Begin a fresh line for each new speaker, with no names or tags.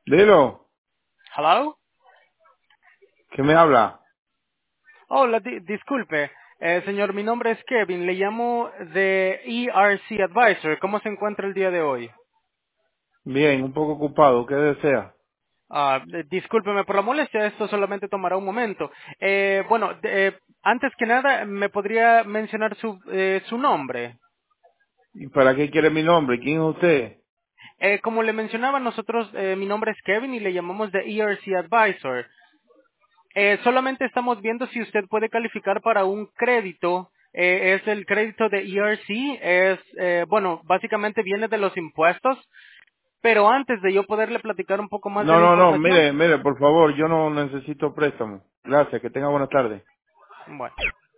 Dilo,
Hello.
¿qué me habla?
Hola, disculpe. Señor, mi nombre es Kevin. Le llamo de ERC Advisor. ¿Cómo se encuentra el día de hoy?
Bien, un poco ocupado, ¿qué desea?
Discúlpeme por la molestia. Esto solamente tomará un momento. Bueno, antes que nada, ¿me podría mencionar su nombre?
¿Y para qué quiere mi nombre? ¿Quién es usted?
Como le mencionaba, mi nombre es Kevin y le llamamos de ERC Advisor. Solamente estamos viendo si usted puede calificar para un crédito. Es el crédito de ERC. Bueno, básicamente viene de los impuestos. Pero antes de yo poderle platicar un poco más de
No,
la
no, no,
información,
mire, por favor, yo no necesito préstamo. Gracias, que tenga buena tarde.
bueno.